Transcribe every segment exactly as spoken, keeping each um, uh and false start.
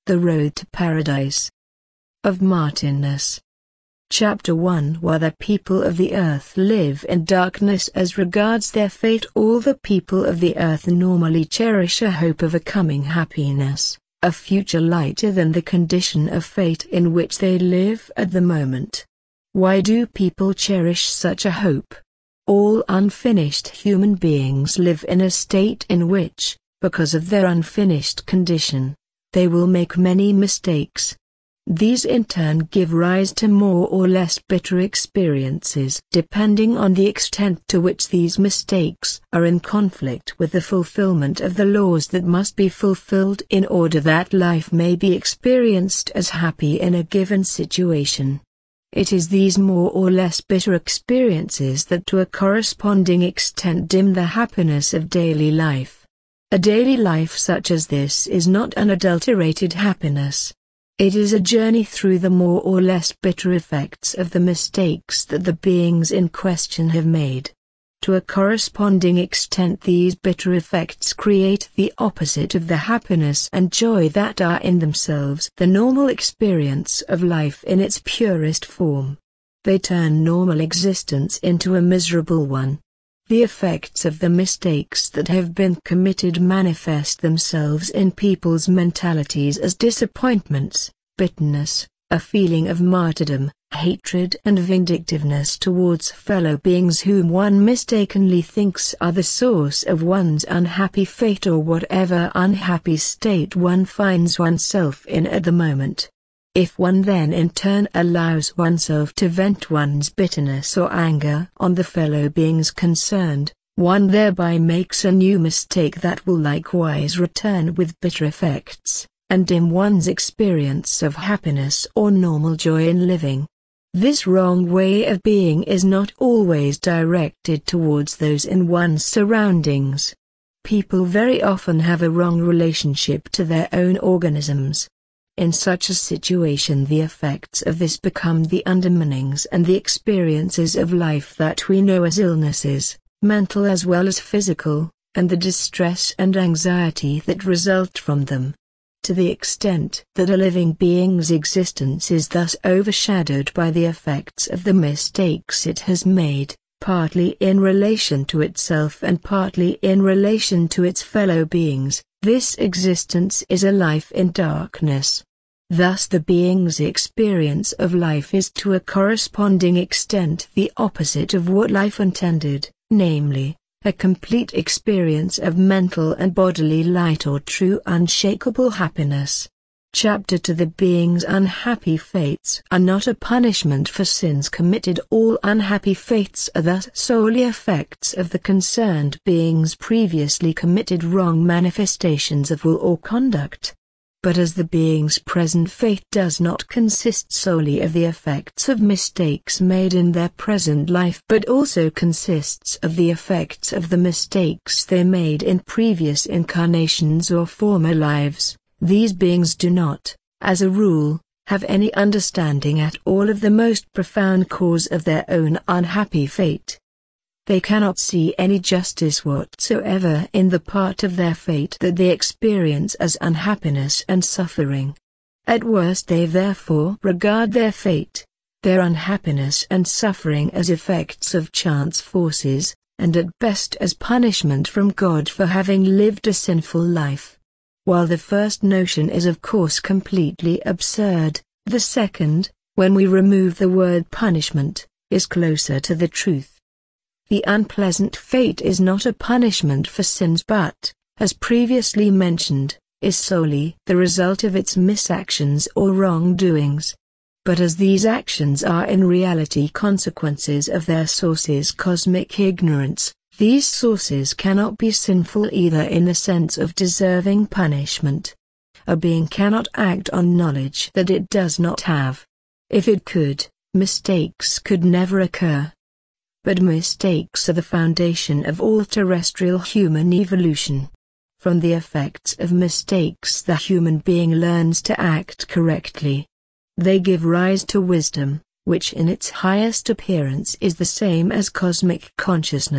The Road to Paradise. Of Martinus. Chapter one. While the people of the earth live in darkness as regards their fate, all the people of the earth normally cherish a hope of a coming happiness, a future lighter than the condition of fate in which they live at the moment. Why do people cherish such a hope? All unfinished human beings live in a state in which, because of their unfinished condition, they will make many mistakes. These in turn give rise to more or less bitter experiences depending on the extent to which these mistakes are in conflict with the fulfillment of the laws that must be fulfilled in order that life may be experienced as happy in a given situation. It is these more or less bitter experiences that to a corresponding extent dim the happiness of daily life. A daily life such as this is not unadulterated happiness. It is a journey through the more or less bitter effects of the mistakes that the beings in question have made. To a corresponding extent these bitter effects create the opposite of the happiness and joy that are in themselves the normal experience of life in its purest form. They turn normal existence into a miserable one. The effects of the mistakes that have been committed manifest themselves in people's mentalities as disappointments, bitterness, a feeling of martyrdom, hatred and vindictiveness towards fellow beings whom one mistakenly thinks are the source of one's unhappy fate or whatever unhappy state one finds oneself in at the moment. If one then in turn allows oneself to vent one's bitterness or anger on the fellow beings concerned, one thereby makes a new mistake that will likewise return with bitter effects, and dim one's experience of happiness or normal joy in living. This wrong way of being is not always directed towards those in one's surroundings. People very often have a wrong relationship to their own organisms. In such a situation the effects of this become the underminings and the experiences of life that we know as illnesses, mental as well as physical, and the distress and anxiety that result from them. To the extent that a living being's existence is thus overshadowed by the effects of the mistakes it has made, partly in relation to itself and partly in relation to its fellow beings, this existence is a life in darkness. Thus the being's experience of life is to a corresponding extent the opposite of what life intended, namely, a complete experience of mental and bodily light or true unshakable happiness. Chapter two. The being's unhappy fates are not a punishment for sins committed. All unhappy fates are thus solely effects of the concerned being's previously committed wrong manifestations of will or conduct. But as the being's present fate does not consist solely of the effects of mistakes made in their present life but also consists of the effects of the mistakes they made in previous incarnations or former lives, these beings do not, as a rule, have any understanding at all of the most profound cause of their own unhappy fate. They cannot see any justice whatsoever in the part of their fate that they experience as unhappiness and suffering. At worst they therefore regard their fate, their unhappiness and suffering as effects of chance forces, and at best as punishment from God for having lived a sinful life. While the first notion is of course completely absurd, the second, when we remove the word punishment, is closer to the truth. The unpleasant fate is not a punishment for sins but, as previously mentioned, is solely the result of its misactions or wrongdoings. But as these actions are in reality consequences of their source's cosmic ignorance, these sources cannot be sinful either in the sense of deserving punishment. A being cannot act on knowledge that it does not have. If it could, mistakes could never occur. But mistakes are the foundation of all terrestrial human evolution. From the effects of mistakes the human being learns to act correctly. They give rise to wisdom, which in its highest appearance is the same as cosmic consciousness,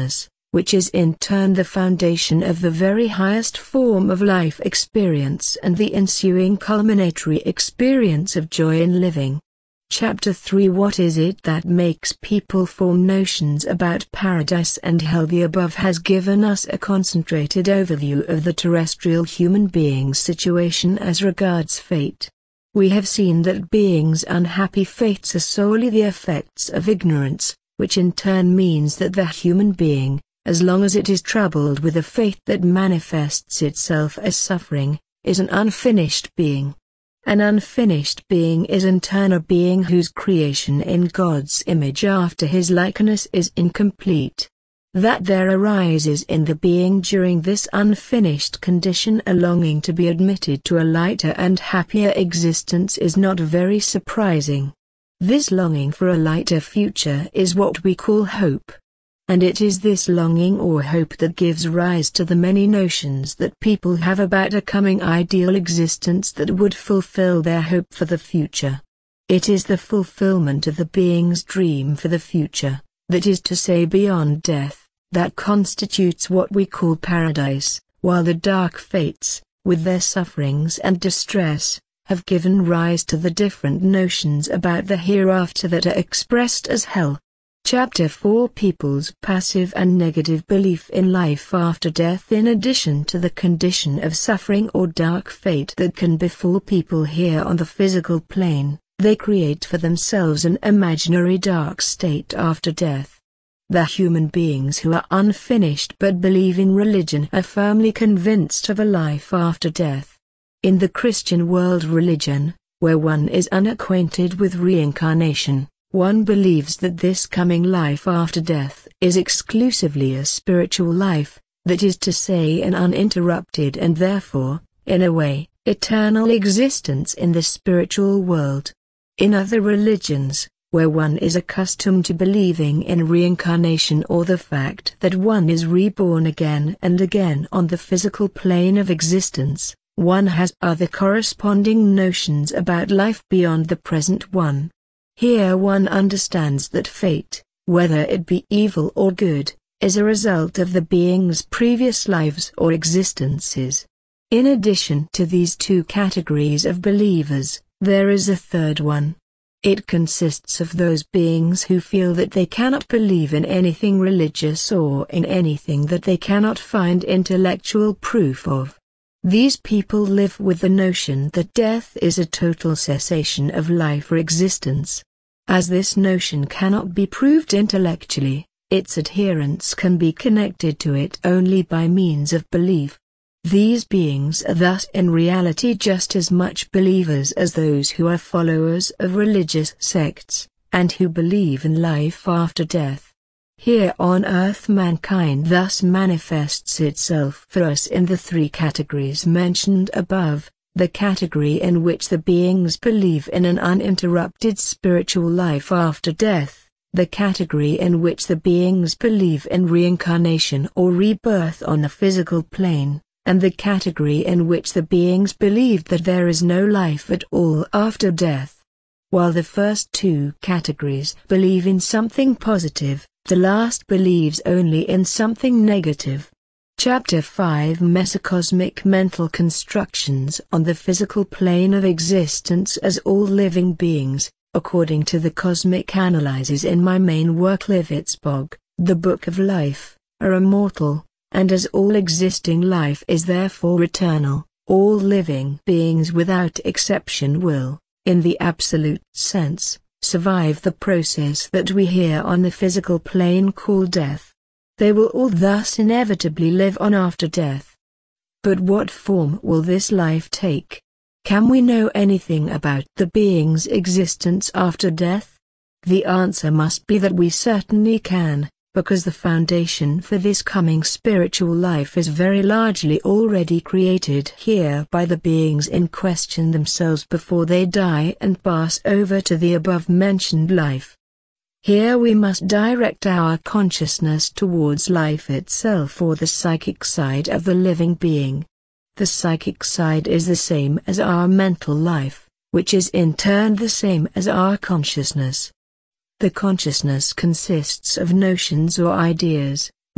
which is in turn the foundation of the very highest form of life experience and the ensuing culminatory experience of joy in living. Chapter three What is it that makes people form notions about paradise and hell? The above has given us a concentrated overview of the terrestrial human being's situation as regards fate. We have seen that beings' unhappy fates are solely the effects of ignorance, which in turn means that the human being, as long as it is troubled with a fate that manifests itself as suffering, is an unfinished being. An unfinished being is in turn a being whose creation in God's image after His likeness is incomplete. That there arises in the being during this unfinished condition a longing to be admitted to a lighter and happier existence is not very surprising. This longing for a lighter future is what we call hope. And it is this longing or hope that gives rise to the many notions that people have about a coming ideal existence that would fulfill their hope for the future. It is the fulfillment of the being's dream for the future, that is to say beyond death, that constitutes what we call paradise, while the dark fates, with their sufferings and distress, have given rise to the different notions about the hereafter that are expressed as hell. Chapter four People's passive and negative belief in life after death. In addition to the condition of suffering or dark fate that can befall people here on the physical plane, they create for themselves an imaginary dark state after death. The human beings who are unfinished but believe in religion are firmly convinced of a life after death. In the Christian world religion, where one is unacquainted with reincarnation, one believes that this coming life after death is exclusively a spiritual life, that is to say an uninterrupted and therefore, in a way, eternal existence in the spiritual world. In other religions, where one is accustomed to believing in reincarnation or the fact that one is reborn again and again on the physical plane of existence, one has other corresponding notions about life beyond the present one. Here one understands that fate, whether it be evil or good, is a result of the being's previous lives or existences. In addition to these two categories of believers, there is a third one. It consists of those beings who feel that they cannot believe in anything religious or in anything that they cannot find intellectual proof of. These people live with the notion that death is a total cessation of life or existence. As this notion cannot be proved intellectually, its adherents can be connected to it only by means of belief. These beings are thus in reality just as much believers as those who are followers of religious sects, and who believe in life after death. Here on earth mankind thus manifests itself for us in the three categories mentioned above. The category in which the beings believe in an uninterrupted spiritual life after death, the category in which the beings believe in reincarnation or rebirth on the physical plane, and the category in which the beings believe that there is no life at all after death. While the first two categories believe in something positive, the last believes only in something negative. Chapter five Mesocosmic Mental Constructions on the Physical Plane of Existence. As all living beings, according to the cosmic analyses in my main work Livitzbog, the Book of Life, are immortal, and as all existing life is therefore eternal, all living beings without exception will, in the absolute sense, survive the process that we here on the physical plane call death. They will all thus inevitably live on after death. But what form will this life take? Can we know anything about the being's existence after death? The answer must be that we certainly can, because the foundation for this coming spiritual life is very largely already created here by the beings in question themselves before they die and pass over to the above-mentioned life. Here we must direct our consciousness towards life itself or the psychic side of the living being. The psychic side is the same as our mental life, which is in turn the same as our consciousness. The consciousness consists of notions or ideas,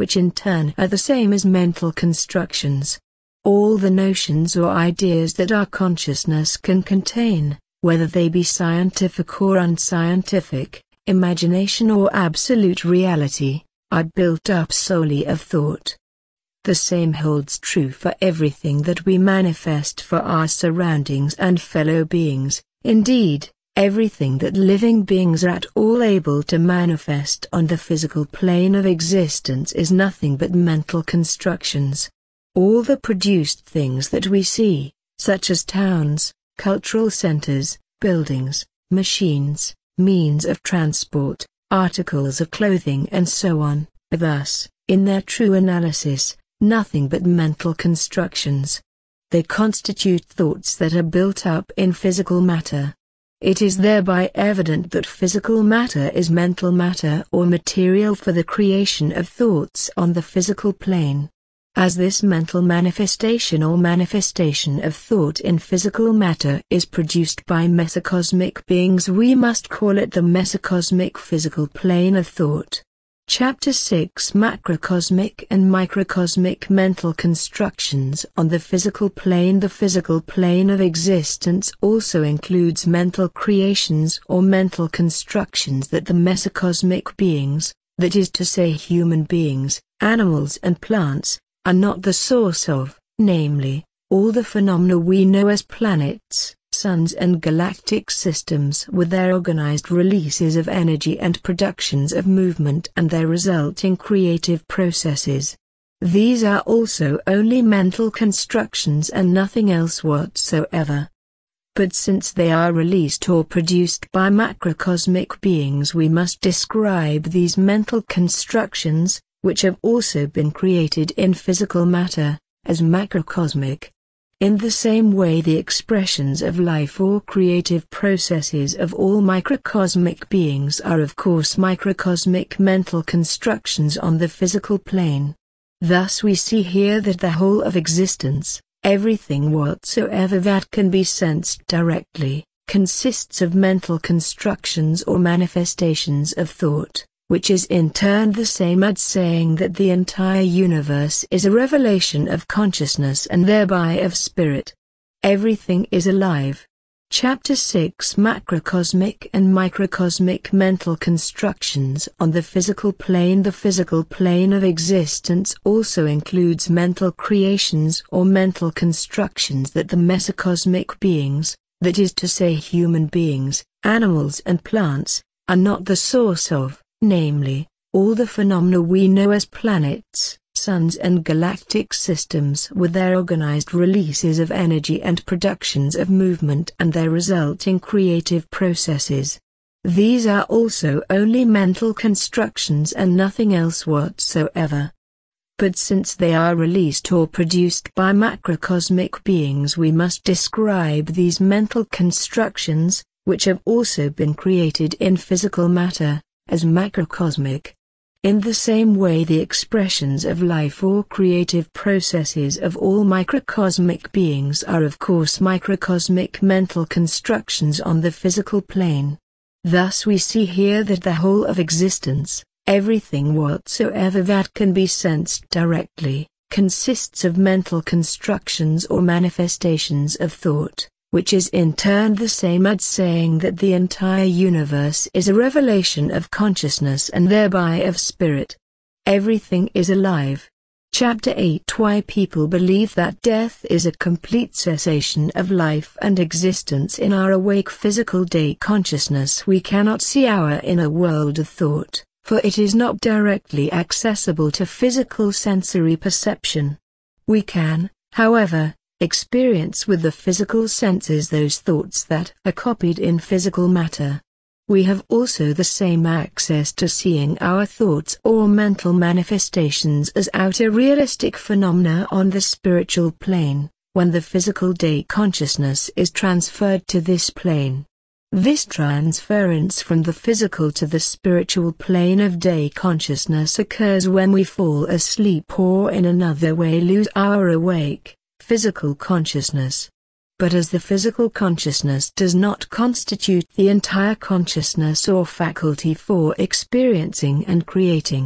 which in turn are the same as mental constructions. All the notions or ideas that our consciousness can contain, whether they be scientific or unscientific, imagination or absolute reality, are built up solely of thought. The same holds true for everything that we manifest for our surroundings and fellow beings. Indeed, everything that living beings are at all able to manifest on the physical plane of existence is nothing but mental constructions. All the produced things that we see, such as towns, cultural centers, buildings, machines, means of transport, articles of clothing and so on, are thus, in their true analysis, nothing but mental constructions. They constitute thoughts that are built up in physical matter. It is thereby evident that physical matter is mental matter or material for the creation of thoughts on the physical plane. As this mental manifestation or manifestation of thought in physical matter is produced by mesocosmic beings, we must call it the mesocosmic physical plane of thought. Chapter six Macrocosmic and Microcosmic Mental Constructions on the Physical Plane. The physical plane of existence also includes mental creations or mental constructions that the mesocosmic beings, that is to say human beings, animals and plants, are not the source of, namely, all the phenomena we know as planets, suns and galactic systems with their organized releases of energy and productions of movement and their resulting creative processes. These are also only mental constructions and nothing else whatsoever. But since they are released or produced by macrocosmic beings, we must describe these mental constructions, which have also been created in physical matter, as macrocosmic. In the same way, the expressions of life or creative processes of all microcosmic beings are of course microcosmic mental constructions on the physical plane. Thus we see here that the whole of existence, everything whatsoever that can be sensed directly, consists of mental constructions or manifestations of thought, which is in turn the same as saying that the entire universe is a revelation of consciousness and thereby of spirit. Everything is alive. Chapter six Macrocosmic and Microcosmic Mental Constructions on the Physical Plane. The physical plane of existence also includes mental creations or mental constructions that the mesocosmic beings, that is to say human beings, animals and plants, are not the source of, namely, all the phenomena we know as planets, suns and galactic systems with their organized releases of energy and productions of movement and their resulting creative processes. These are also only mental constructions and nothing else whatsoever. But since they are released or produced by macrocosmic beings, we must describe these mental constructions, which have also been created in physical matter, as macrocosmic. In the same way, the expressions of life or creative processes of all microcosmic beings are of course microcosmic mental constructions on the physical plane. Thus we see here that the whole of existence, everything whatsoever that can be sensed directly, consists of mental constructions or manifestations of thought, which is in turn the same as saying that the entire universe is a revelation of consciousness and thereby of spirit. Everything is alive. Chapter eight Why people believe that death is a complete cessation of life and existence. In our awake physical day consciousness we cannot see our inner world of thought, for it is not directly accessible to physical sensory perception. We can, however, experience with the physical senses those thoughts that are copied in physical matter. We have also the same access to seeing our thoughts or mental manifestations as outer realistic phenomena on the spiritual plane, when the physical day consciousness is transferred to this plane. This transference from the physical to the spiritual plane of day consciousness occurs when we fall asleep or in another way lose our awake physical consciousness. But as the physical consciousness does not constitute the entire consciousness or faculty for experiencing and creating,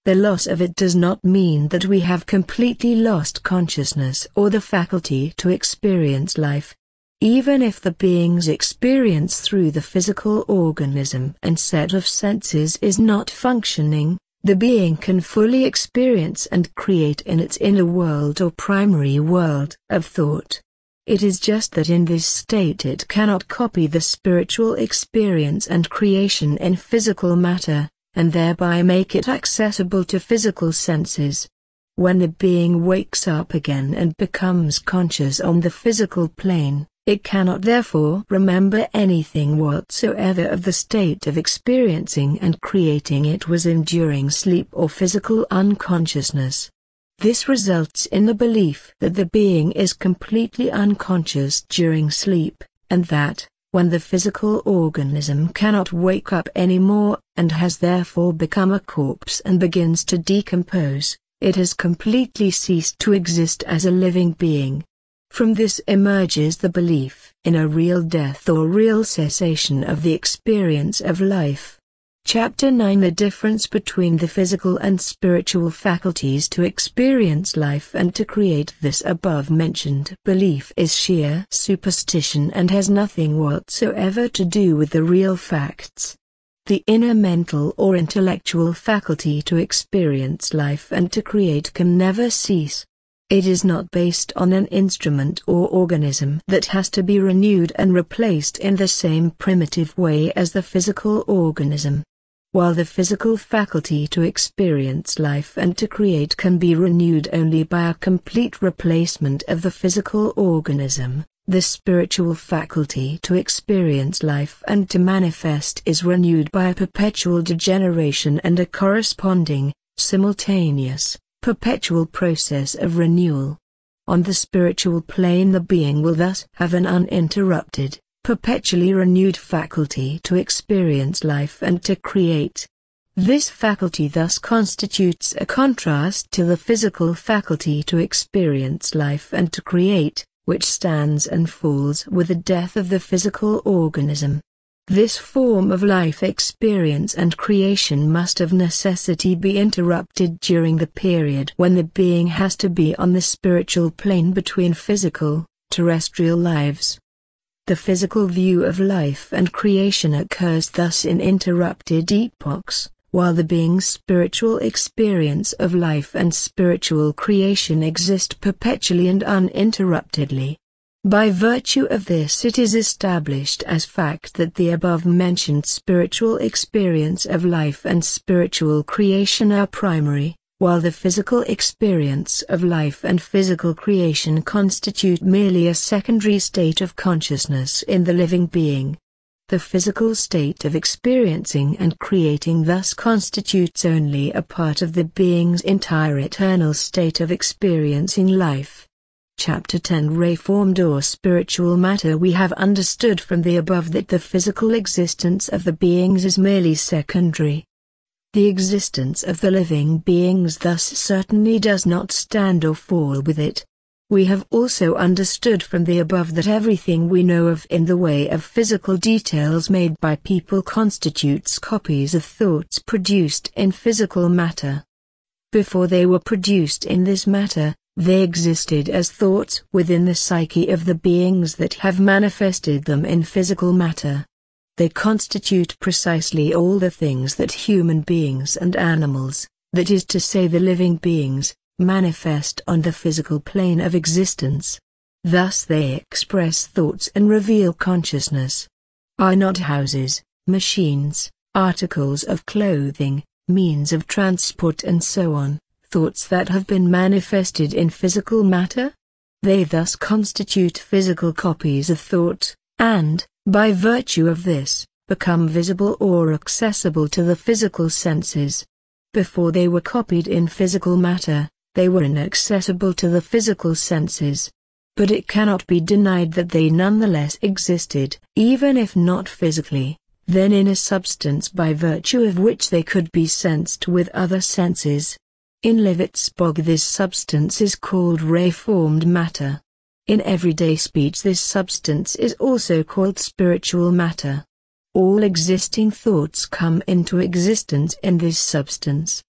The loss of it does not mean that we have completely lost consciousness or the faculty to experience life. Even if the being's experience through the physical organism and set of senses is not functioning, the being can fully experience and create in its inner world or primary world of thought. It is just that in this state it cannot copy the spiritual experience and creation in physical matter, and thereby make it accessible to physical senses. When the being wakes up again and becomes conscious on the physical plane, it cannot therefore remember anything whatsoever of the state of experiencing and creating it was in during sleep or physical unconsciousness. This results in the belief that the being is completely unconscious during sleep, and that, when the physical organism cannot wake up anymore, and has therefore become a corpse and begins to decompose, it has completely ceased to exist as a living being. From this emerges the belief in a real death or real cessation of the experience of life. Chapter nine The difference between the physical and spiritual faculties to experience life and to create. This above-mentioned belief is sheer superstition and has nothing whatsoever to do with the real facts. The inner mental or intellectual faculty to experience life and to create can never cease. It is not based on an instrument or organism that has to be renewed and replaced in the same primitive way as the physical organism. While the physical faculty to experience life and to create can be renewed only by a complete replacement of the physical organism, the spiritual faculty to experience life and to manifest is renewed by a perpetual degeneration and a corresponding, simultaneous, perpetual process of renewal. On the spiritual plane the being will thus have an uninterrupted, perpetually renewed faculty to experience life and to create. This faculty thus constitutes a contrast to the physical faculty to experience life and to create, which stands and falls with the death of the physical organism. This form of life experience and creation must of necessity be interrupted during the period when the being has to be on the spiritual plane between physical, terrestrial lives. The physical view of life and creation occurs thus in interrupted epochs, while the being's spiritual experience of life and spiritual creation exist perpetually and uninterruptedly. By virtue of this it is established as fact that the above-mentioned spiritual experience of life and spiritual creation are primary, while the physical experience of life and physical creation constitute merely a secondary state of consciousness in the living being. The physical state of experiencing and creating thus constitutes only a part of the being's entire eternal state of experiencing life. Chapter ten Reformed or spiritual matter. We have understood from the above that the physical existence of the beings is merely secondary. The existence of the living beings thus certainly does not stand or fall with it. We have also understood from the above that everything we know of in the way of physical details made by people constitutes copies of thoughts produced in physical matter. Before they were produced in this matter, they existed as thoughts within the psyche of the beings that have manifested them in physical matter. They constitute precisely all the things that human beings and animals, that is to say the living beings, manifest on the physical plane of existence. Thus they express thoughts and reveal consciousness. Are not houses, machines, articles of clothing, means of transport and so on, thoughts that have been manifested in physical matter? They thus constitute physical copies of thought, and, by virtue of this, become visible or accessible to the physical senses. Before they were copied in physical matter, they were inaccessible to the physical senses. But it cannot be denied that they nonetheless existed, even if not physically, then in a substance by virtue of which they could be sensed with other senses. In Levitzburg this substance is called reformed matter. In everyday speech this substance is also called spiritual matter. All existing thoughts come into existence in this substance.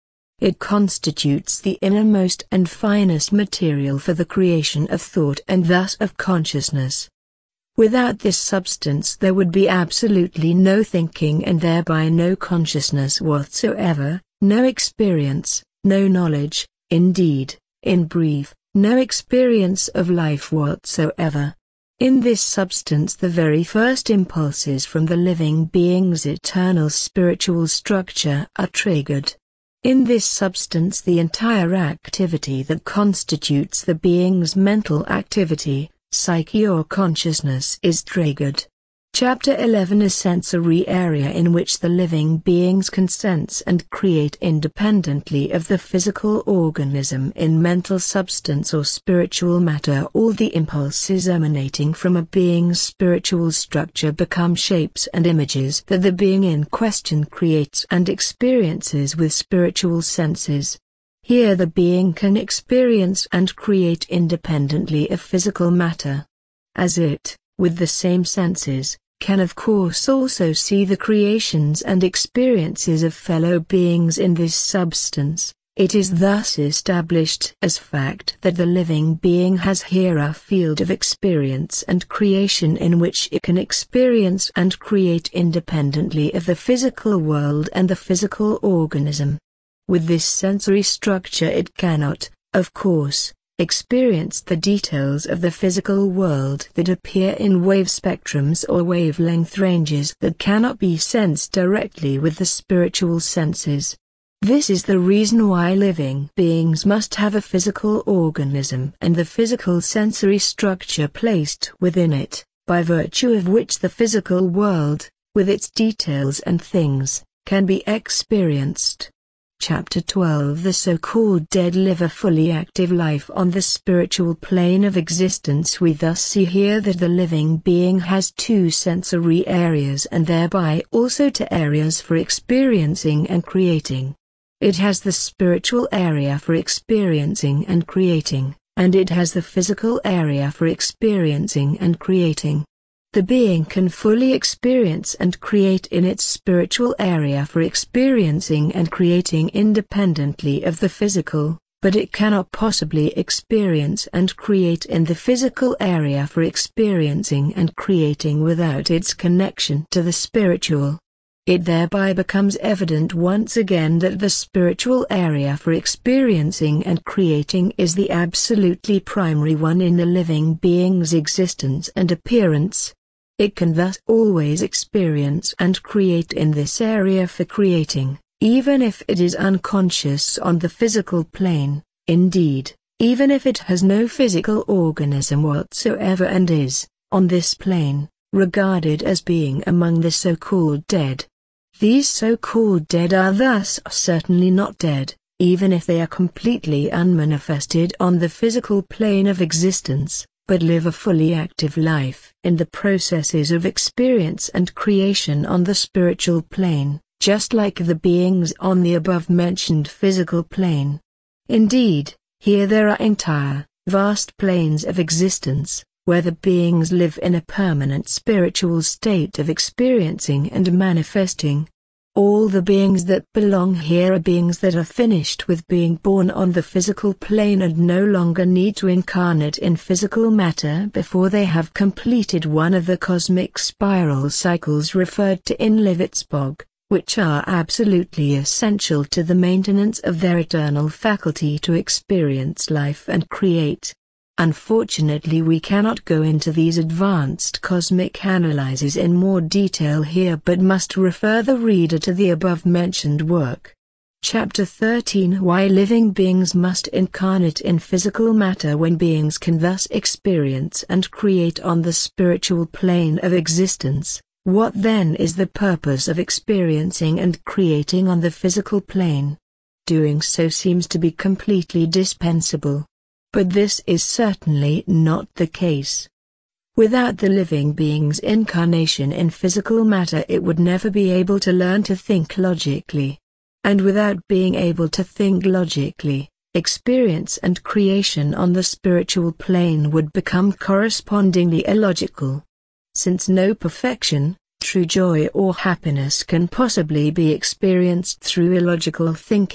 It constitutes the innermost and finest material for the creation of thought and thus of consciousness. Without this substance there would be absolutely no thinking and thereby no consciousness whatsoever, no experience, no knowledge, indeed, in brief, no experience of life whatsoever. In this substance the very first impulses from the living being's eternal spiritual structure are triggered. In this substance the entire activity that constitutes the being's mental activity, psyche or consciousness is triggered. Chapter eleven: A sensory area in which the living beings can sense and create independently of the physical organism. In mental substance or spiritual matter, all the impulses emanating from a being's spiritual structure become shapes and images that the being in question creates and experiences with spiritual senses. Here the being can experience and create independently of physical matter. As it, with the same senses, can of course also see the creations and experiences of fellow beings in this substance, it is thus established as fact that the living being has here a field of experience and creation in which it can experience and create independently of the physical world and the physical organism. With this sensory structure it cannot, of course, experience the details of the physical world that appear in wave spectrums or wavelength ranges that cannot be sensed directly with the spiritual senses. This is the reason why living beings must have a physical organism and the physical sensory structure placed within it, by virtue of which the physical world, with its details and things, can be experienced. Chapter twelve: The so-called dead live a fully active life on the spiritual plane of existence. We thus see here that the living being has two sensory areas and thereby also two areas for experiencing and creating. It has the spiritual area for experiencing and creating, and it has the physical area for experiencing and creating. The being can fully experience and create in its spiritual area for experiencing and creating independently of the physical, but it cannot possibly experience and create in the physical area for experiencing and creating without its connection to the spiritual. It thereby becomes evident once again that the spiritual area for experiencing and creating is the absolutely primary one in the living being's existence and appearance. It can thus always experience and create in this area for creating, even if it is unconscious on the physical plane, indeed, even if it has no physical organism whatsoever and is, on this plane, regarded as being among the so-called dead. These so-called dead are thus certainly not dead, even if they are completely unmanifested on the physical plane of existence, but live a fully active life in the processes of experience and creation on the spiritual plane, just like the beings on the above-mentioned physical plane. Indeed, here there are entire, vast planes of existence, where the beings live in a permanent spiritual state of experiencing and manifesting. All the beings that belong here are beings that are finished with being born on the physical plane and no longer need to incarnate in physical matter before they have completed one of the cosmic spiral cycles referred to in Livitzbog, which are absolutely essential to the maintenance of their eternal faculty to experience life and create. Unfortunately, we cannot go into these advanced cosmic analyses in more detail here but must refer the reader to the above-mentioned work. Chapter thirteen: Why living beings must incarnate in physical matter when beings can thus experience and create on the spiritual plane of existence. What then is the purpose of experiencing and creating on the physical plane? Doing so seems to be completely dispensable. But this is certainly not the case. Without the living being's incarnation in physical matter it would never be able to learn to think logically. And without being able to think logically, experience and creation on the spiritual plane would become correspondingly illogical. Since no perfection, true joy or happiness can possibly be experienced through illogical thinking,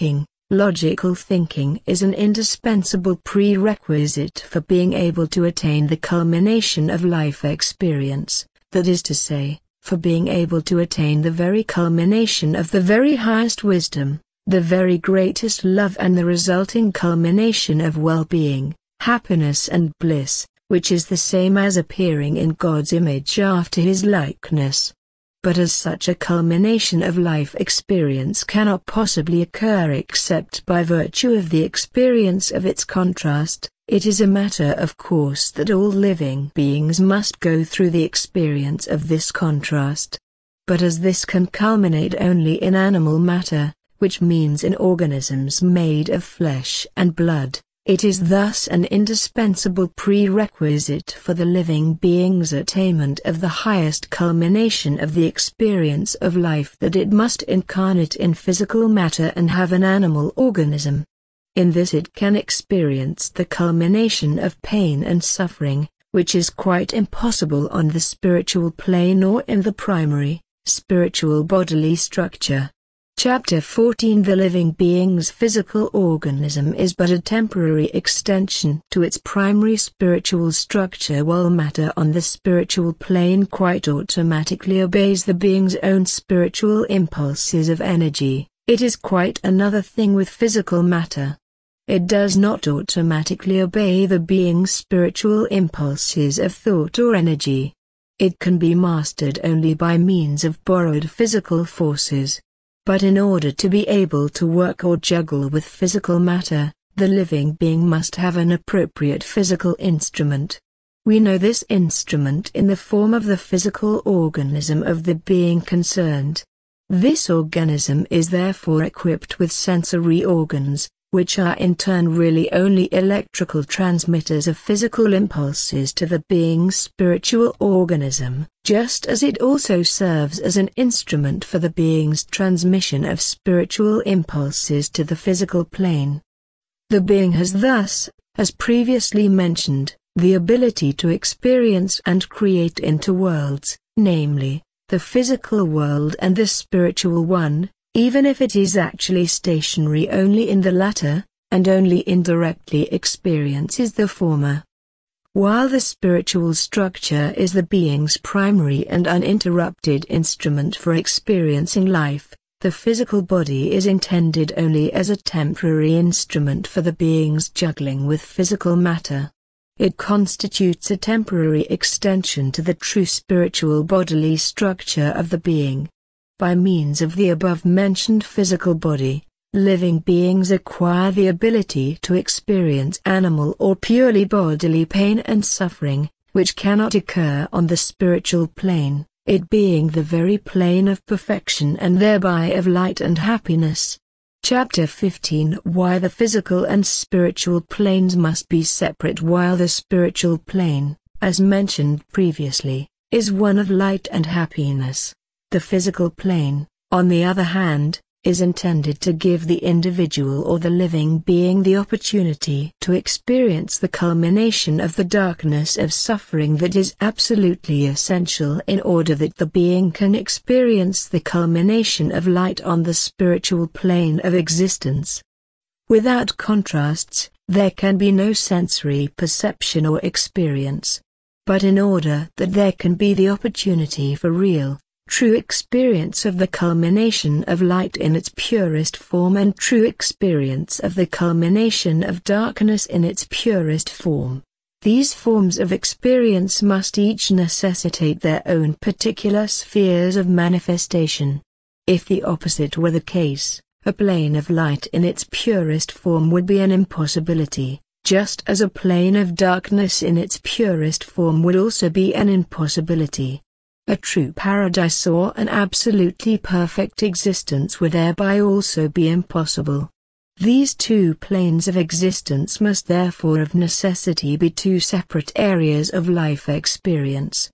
Logical thinking is an indispensable prerequisite for being able to attain the culmination of life experience, that is to say, for being able to attain the very culmination of the very highest wisdom, the very greatest love, and the resulting culmination of well-being, happiness and bliss, which is the same as appearing in God's image after His likeness. But as such a culmination of life experience cannot possibly occur except by virtue of the experience of its contrast, it is a matter of course that all living beings must go through the experience of this contrast. But as this can culminate only in animal matter, which means in organisms made of flesh and blood, it is thus an indispensable prerequisite for the living being's attainment of the highest culmination of the experience of life that it must incarnate in physical matter and have an animal organism. In this it can experience the culmination of pain and suffering, which is quite impossible on the spiritual plane or in the primary, spiritual bodily structure. Chapter fourteen The living being's physical organism is but a temporary extension to its primary spiritual structure, while matter on the spiritual plane quite automatically obeys the being's own spiritual impulses of energy. It is quite another thing with physical matter. It does not automatically obey the being's spiritual impulses of thought or energy. It can be mastered only by means of borrowed physical forces. But in order to be able to work or juggle with physical matter, the living being must have an appropriate physical instrument. We know this instrument in the form of the physical organism of the being concerned. This organism is therefore equipped with sensory organs, which are in turn really only electrical transmitters of physical impulses to the being's spiritual organism, just as it also serves as an instrument for the being's transmission of spiritual impulses to the physical plane. The being has thus, as previously mentioned, the ability to experience and create into worlds, namely, the physical world and the spiritual one, even if it is actually stationary only in the latter, and only indirectly experiences the former. While the spiritual structure is the being's primary and uninterrupted instrument for experiencing life, the physical body is intended only as a temporary instrument for the being's juggling with physical matter. It constitutes a temporary extension to the true spiritual bodily structure of the being. By means of the above-mentioned physical body, living beings acquire the ability to experience animal or purely bodily pain and suffering, which cannot occur on the spiritual plane, it being the very plane of perfection and thereby of light and happiness. Chapter fifteen Why the physical and spiritual planes must be separate. While the spiritual plane, as mentioned previously, is one of light and happiness, the physical plane, on the other hand, is intended to give the individual or the living being the opportunity to experience the culmination of the darkness of suffering that is absolutely essential in order that the being can experience the culmination of light on the spiritual plane of existence. Without contrasts, there can be no sensory perception or experience. But in order that there can be the opportunity for real, true experience of the culmination of light in its purest form and true experience of the culmination of darkness in its purest form, these forms of experience must each necessitate their own particular spheres of manifestation. If the opposite were the case, a plane of light in its purest form would be an impossibility, just as a plane of darkness in its purest form would also be an impossibility. A true paradise or an absolutely perfect existence would thereby also be impossible. These two planes of existence must therefore of necessity be two separate areas of life experience.